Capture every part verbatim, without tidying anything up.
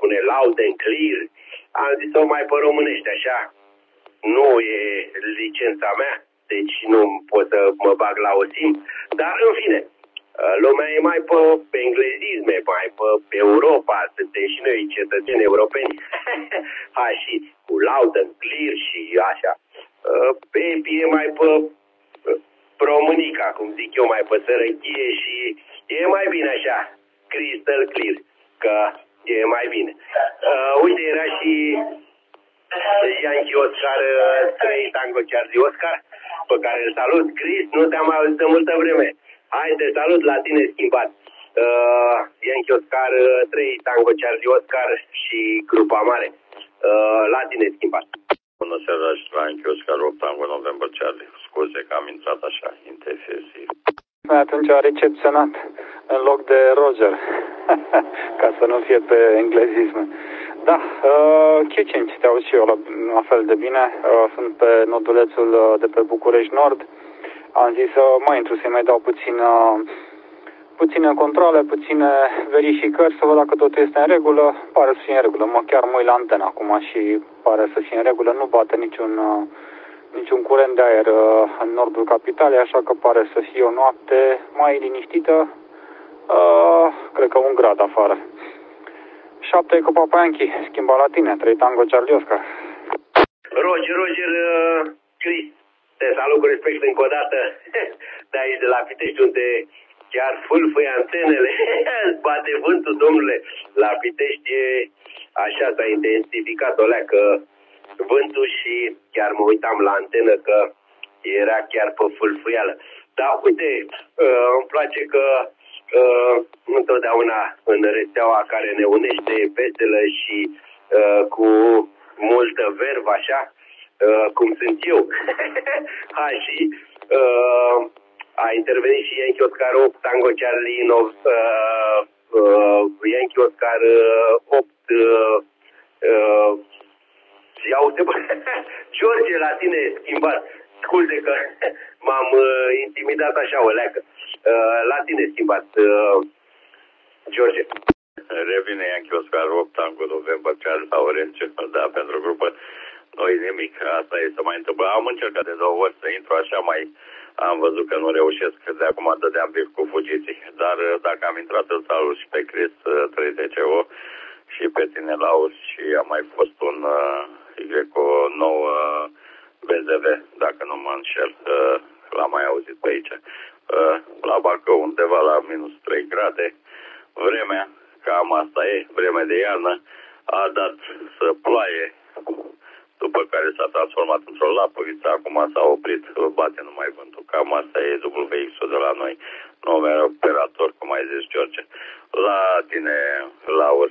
spune loud and clear. Am zis-o mai pe românește, așa. Nu e licența mea, deci nu pot să mă bag la o sim. Dar, în fine, lumea e mai pe, pe englezisme, mai pe, pe Europa, suntem și noi cetățeni europeni. Ha, și cu loud and clear și așa. Pepi e mai pe, pe românica, cum zic eu, mai pe sărăchie și e mai bine așa, crystal clear, că e mai bine. Uh, uite, era și Yankee Oscar trei Tango Charlie Oscar, pe care îl salut. Chris, nu te-am auzit de multă vreme. Hai, te salut, la tine schimbat. Uh, Yankee Oscar trei Tango Charlie Oscar și grupa mare. Uh, la tine schimbat. Bună seara și la Yankee Oscar opt Tango November Charlie. Scuze că am intrat așa, interfersiv. Atunci a recepționat în loc de Roger, ca să nu fie pe englezisme. Da, uh, Q cinci, te auzi și eu la, la fel de bine. Uh, sunt pe nodulețul uh, de pe București Nord. Am zis să uh, mai intru, să-i mai dau puțin, uh, puține controle, puține verificări, să văd dacă totul este în regulă. Pare să fie în regulă. Mă chiar mă uit la antenă acum și pare să fie în regulă. Nu bate niciun... Uh, niciun curent de aer uh, în nordul capitalei, așa că pare să fie o noapte mai liniștită, uh, cred că un grad afară. șapte cu Papa Yankee, schimba la tine, trei Tango Charlie Oscar. Roger, Roger, uh, Chris, te salut cu respect încă o dată, de aici de la Pitești, unde chiar fâlfâie antenele, bate vântul, domnule, la Pitești e așa, s-a intensificat o leacă vântul și chiar mă uitam la antenă că era chiar pe fâlfâială. Dar uite, uh, îmi place că uh, întotdeauna în rețeaua care ne unește veselă și uh, cu multă vervă așa, uh, cum sunt eu. Ha, și uh, a intervenit și Yankee Oscar opt Tango Charlie Nov, uh, uh, Yankee Oscar opt uh, uh, Iau te George, la tine schimbat. Scuze că m-am uh, intimidat așa o leacă. Uh, la tine schimbat, uh, George. Revine Yankee Oscar opt Tango November Charlie la Orange, da, pentru grupă. Nu-i nimic, asta e să mai întâmplă. Am încercat de două ori să intru așa, mai am văzut că nu reușesc, că de acum dădeam pic cu fugiții. Dar dacă am intrat în salut și pe Chris trei D C O și pe tine Laur și a mai fost un uh, Y nouă B Z V, dacă nu mă înșel, uh, l-am mai auzit pe aici. Uh, la Bacău undeva la minus trei grade, vremea, cam asta e, vreme de iarnă, a dat să ploaie, după care s-a transformat într-o lapăviță, acum s-a oprit, bate numai vântul, cam asta e W X-ul de la noi, numele operator, cum ai zis, George. La tine, Laur,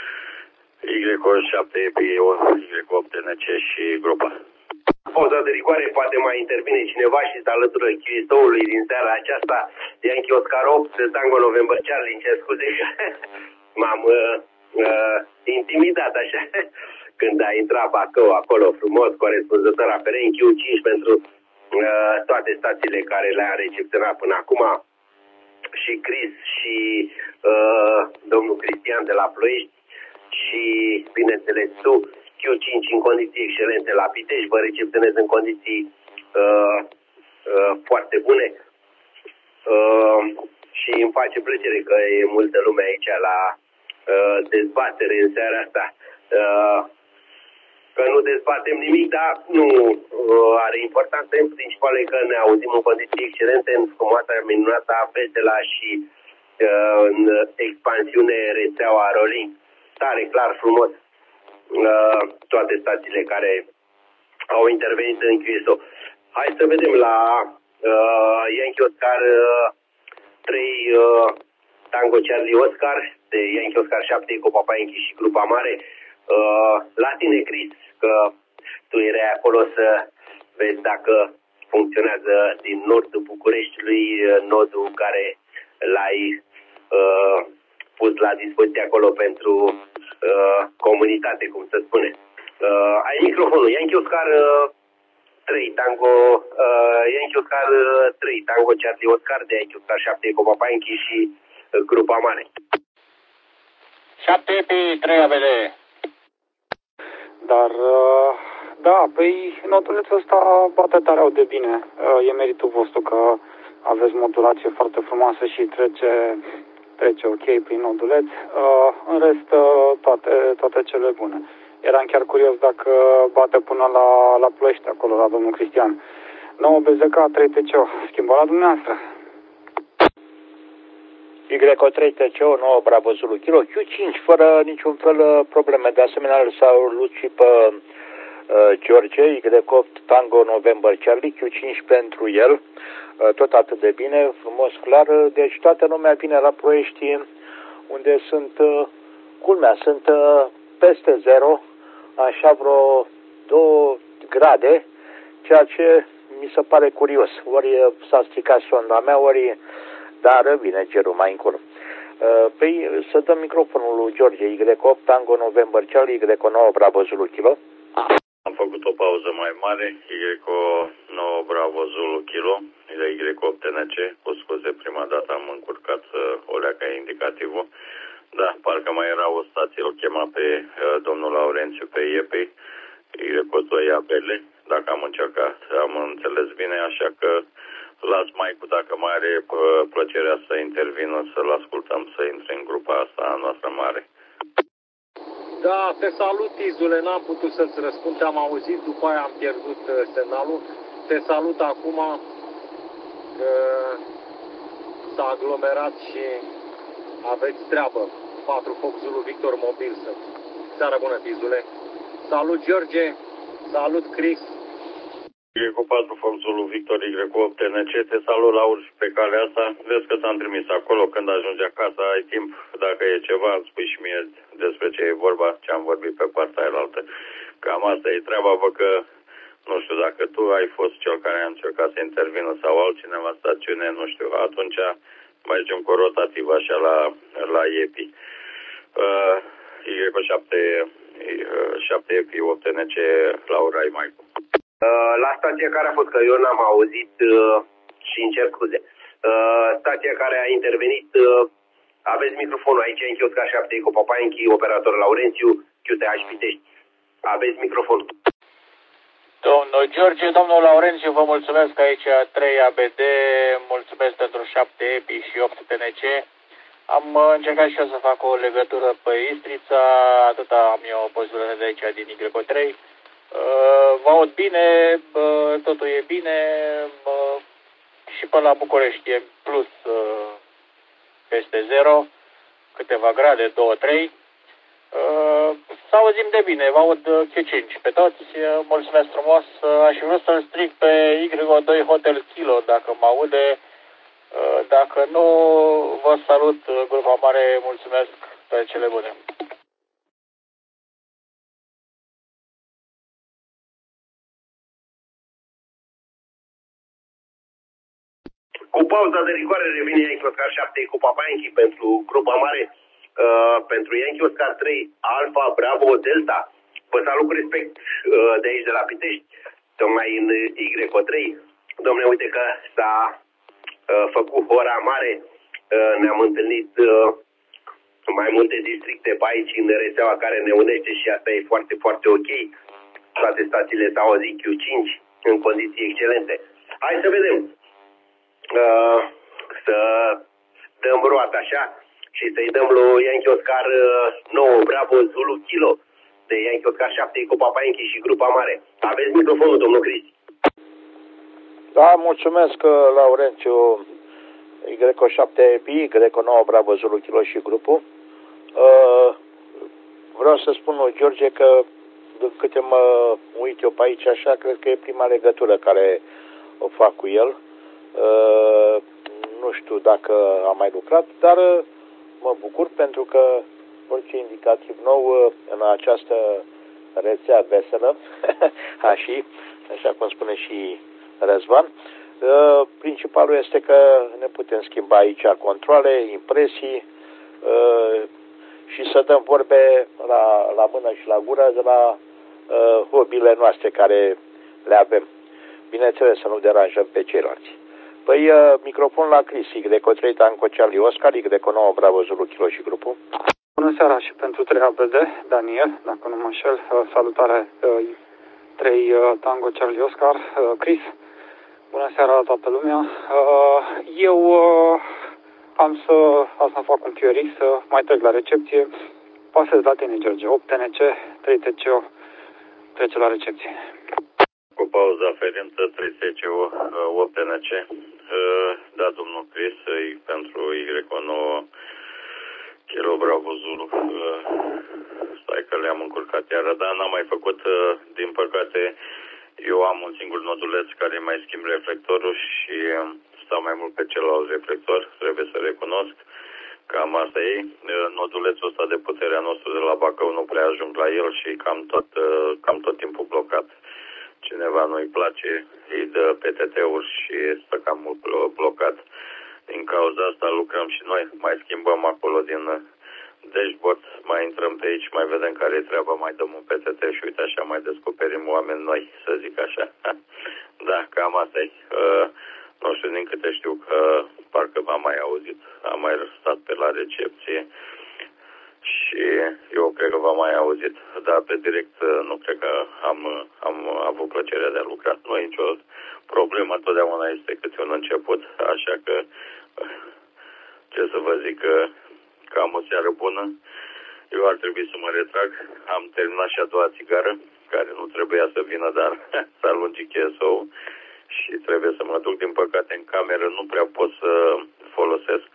Y șapte E P, Y opt N C și grupa. Pauza de rigoare, poate mai intervine cineva și se alătură chistoului din seara aceasta. Yankee Oscar opt, Tango November Charlie, ce scuze că m-am uh, uh, intimidat așa când a intrat Bacău acolo frumos, corespunzător aferent Q cinci pentru uh, toate stațiile care le-a recepționat până acum și Chris și uh, domnul Cristian de la Ploiești și, bineînțeles, tu, Q cinci în condiții excelente la Pitești, vă recepționez în condiții uh, uh, foarte bune uh, și îmi face plăcere că e multă lume aici la uh, dezbatere în seara asta. Uh, că nu dezbatem nimic, dar nu uh, are importanță. În principal e că ne auzim în condiții excelente, în frumoasa, minunata Vesela și uh, în expansiune rețeaua Rolling. Tare, clar, frumos, uh, toate stațiile care au intervenit în Q S O. Hai să vedem la uh, Yankee Oscar uh, trei uh, Tango Charlie Oscar, de Yankee Oscar șapte cu Papa Yankee și grupa mare. Uh, la tine, Chris, că tu erai acolo să vezi dacă funcționează din nordul Bucureștiului nodul care l-ai uh, pus la dispoziție acolo pentru uh, comunitate, cum se spune. Uh, ai microfonul. Yankee Oscar uh, trei Tango uh, Yankee Oscar uh, trei Tango Charlie Oscar de Yankee Oscar șapte cu Papa Yankee și uh, grupa mare. șapte pe trei A B D. Dar, uh, da, păi nodulețul ăsta bate tare au de bine. Uh, e meritul vostru că aveți modulație foarte frumoasă și trece, trece ok prin noduleț. Uh, în rest, uh, toate, toate cele bune. Eram chiar curios dacă bate până la, la Ploiești, acolo, la domnul Cristian. nouă B Z K, trei T C O, schimbă la dumneavoastră. Y trei T C O, nouă Bravo Zulu Kilo, Q cinci, fără niciun fel probleme. De asemenea, îl salut și pe uh, George, Y opt Tango November Charlie, Q cinci pentru el, uh, tot atât de bine, frumos, clar. Deci toată lumea vine la Ploiești, unde sunt, uh, culmea, sunt uh, peste zero, așa vreo două grade, ceea ce mi se pare curios. Ori s-a stricat sonda mea, ori, dar vine cerul mai încolo. Păi să dăm microfonul lui George, Y opt Tango November Charlie, Y nouă Bravo Zulu Kilo. Am făcut o pauză mai mare, Y nouă Bravo Zulu Kilo, Y opt T N C, cu scuze, prima dată am încurcat o leacă indicativul. Da, parcă mai era o stație, îl chema pe uh, domnul Laurențiu pe I E P I, Y doi A B L, dacă am încercat, am înțeles bine, așa că las Maicu, dacă mai are uh, plăcerea să intervină, să-l ascultăm, să intre în grupa asta a noastră mare. Da, te salut, Izule, n-am putut să-ți răspund, te-am auzit, după aia am pierdut uh, semnalul. Te salut acum, că s-a aglomerat și aveți treabă. patru Fox Zulu Victor mobil să. Seara bună, Izule. Salut, George, salut, Chris. Y patru Fox Zulu Victor, Y opt T N C, te salut, Laur, și pe calea asta. Vezi că ți-am trimis acolo, când ajungi acasă, ai timp, dacă e ceva, îmi spui și mie despre ce e vorba, ce am vorbit pe partea aia. Cam asta e treaba, vă că, nu știu, dacă tu ai fost cel care a încercat să intervină sau altcineva în stațiune, nu știu, atunci mergem cu rotativ așa la, la I E P I. Uh, Y șapte E P I opt T N C, Laura, ai mai cum. Uh, la stația care a fost, că eu n-am auzit uh, și încerc scuze. Uh, stația care a intervenit, uh, aveți microfonul aici în Chiosca șapte, cu Papaenchi, operator Laurențiu, Q T H Pitești. Aveți microfonul. Domnul George, domnul Laurențiu, vă mulțumesc aici trei A B D, mulțumesc pentru șapte E P I și opt T N C. Am încercat și eu să fac o legătură pe Istrița, atâta am eu posibilitatea de aici din Y trei. Vă aud bine, totul e bine și până la București e plus peste zero, câteva grade, doi trei. Să auzim de bine, vă aud Q cinci pe toți, mulțumesc frumos. Aș vrea să-l stric pe Y doi Hotel Kilo, dacă mă aude. Dacă nu, vă salut, grupa mare, mulțumesc, pe cele bune. Cu pauza de rigoare revine Yankee Oscar șapte cu Papaenchi pentru grupa mare, uh, pentru Yankee Oscar trei, Alfa, Bravo, Delta. Vă salut cu respect uh, de aici, de la Pitești, tocmai în Y trei. Dom'le, uite că s-a uh, făcut ora mare, uh, ne-am întâlnit uh, mai multe districte pe aici în rețeaua care ne unește și asta e foarte, foarte ok. Toate stațiile s-au auzit Q cinci în condiții excelente. Hai să vedem. Uh, să dăm roata așa și să-i dăm lui Yankee Oscar nouă Bravo Zulu Kilo de Yankee Oscar șapte cu Papaenchi și grupa mare. Aveți microfonul, domnul Cristi. Da, mulțumesc, Laurențiu. Y șapte E P I, Y nouă Bravo Zulu Kilo și grupul. Uh, vreau să spun lui George că de câte mă uit eu pe aici așa, cred că e prima legătură care o fac cu el. Uh, nu știu dacă am mai lucrat, dar uh, mă bucur pentru că orice indicativ nou uh, în această rețea veselă, așa, așa cum spune și Răzvan, uh, principalul este că ne putem schimba aici controle, impresii uh, și să dăm vorbe la, la mână și la gură de la uh, hobby-ile noastre care le avem. Bineînțeles, să nu deranjăm pe ceilalți. Păi, uh, microfon la Chris, Y trei Tango Charlie Oscar, Y nouă Bravo Zulu Kilo și grupul. Bună seara și pentru trei A B D, Daniel, dacă nu mă înșel, salutare trei Tango Charlie Oscar, Chris, bună seara la toată lumea. Eu am să, am să fac un Q R X, să mai trec la recepție, pasez la tine, George, opt T N C, trei T C O, trece la recepție. Cu pauza aferentă, trei T C O, opt T N C, da, domnul Chris, pentru Y nouă, Kilo Bravo Zulu, stai că le-am încurcat iară, dar n-am mai făcut, din păcate, eu am un singur noduleț care mai schimb reflectorul și stau mai mult pe celălalt reflector, trebuie să recunosc, cam asta e. Nodulețul ăsta de puterea nostru de la Bacău nu prea ajung la el și cam tot, cam tot timpul blocat. Cineva nu-i place, îi dă P T T-uri și stă cam mult blocat. Din cauza asta lucrăm și noi, mai schimbăm acolo din dashboard, mai intrăm pe aici, mai vedem care e treaba, mai dăm un P T T și uite așa mai descoperim oameni noi, să zic așa. Da, cam asta e. Uh, nu știu, din câte știu că parcă v-am mai auzit, am mai stat pe la recepție și eu cred că v-am mai auzit, dar pe direct nu cred că am, am avut plăcerea de a lucra. Nu e nicio problemă, totdeauna este câte un început, așa că ce să vă zic, cam o seară bună. Eu ar trebui să mă retrag, am terminat și a doua țigară, care nu trebuia să vină, dar s-a lungit K S O-ul și trebuie să mă duc. Din păcate în cameră nu prea pot să folosesc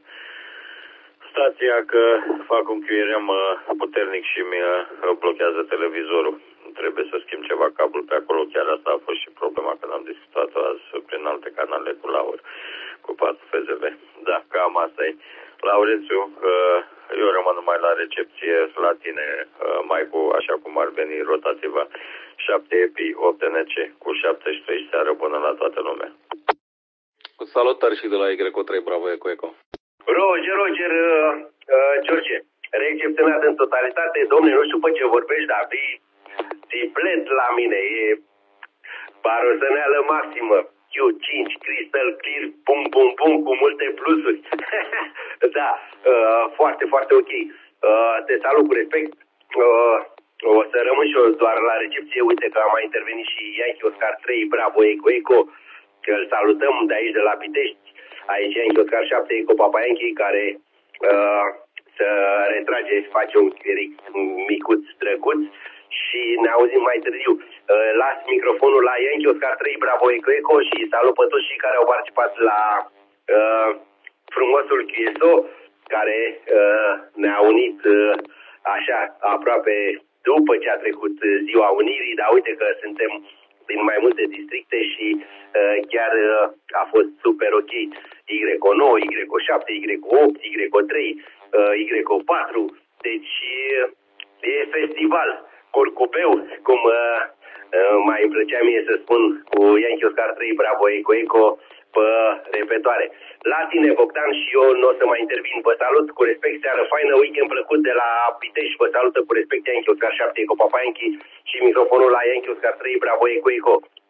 stația, că fac un Q R M puternic și mi blochează televizorul. Trebuie să schimb ceva cablu pe acolo, chiar asta a fost și problema când am discutat-o azi prin alte canale cu Laur, cu patru F Z V. Da, cam asta e. Laurențiu, eu rămân numai la recepție la tine, mai cu, așa cum ar veni, rotativa șapte E P I, opt T N C cu șaptezeci și trei, seară bună la toată lumea. Salutări și de la Y trei, Bravo Eco Eco. Roger, Roger, uh, uh, George, recepționat în totalitate, domne, nu știu pe ce vorbești, dar fii triplet la mine, e parozăneală maximă, Q cinci, Crystal Clear, pum, pum, pum, cu multe plusuri. Da, uh, foarte, foarte ok. Uh, te salut cu respect. Uh, o să rămân și eu doar la recepție, uite că a mai intervenit și Yankee Oscar trei, Bravo Eco Eco, că îl salutăm de aici de la Pitești. Aici Yankee Oscar șapte, Eco Papa Yankee, care uh, să retrage, face un chiric micuț, drăguț și ne auzim mai târziu. Uh, las microfonul la Yankee Oscar trei, Bravo Eco Eco și salut pe toți cei care au participat la uh, frumosul Q S O, care uh, ne-a unit uh, așa aproape după ce a trecut Ziua Unirii, dar uite că suntem din mai multe districte și uh, chiar uh, a fost super ok. Y nouă, Y șapte, Y opt, Y trei, uh, Y patru, deci uh, e festival, corcopeu, cum uh, uh, mai îmi plăcea mie să spun cu Yankee Oscar trei, Bravo Eco Eco pe repetoare. La tine, Bogdan, și eu nu o să mai intervin. Vă salut cu respect, seară faină, weekend plăcut de la Pitești. Vă salută cu respect Yankee Oscar șapte, Eco Papa Yankee și microfonul la Yankee Oscar trei, Bravo Eco Eco.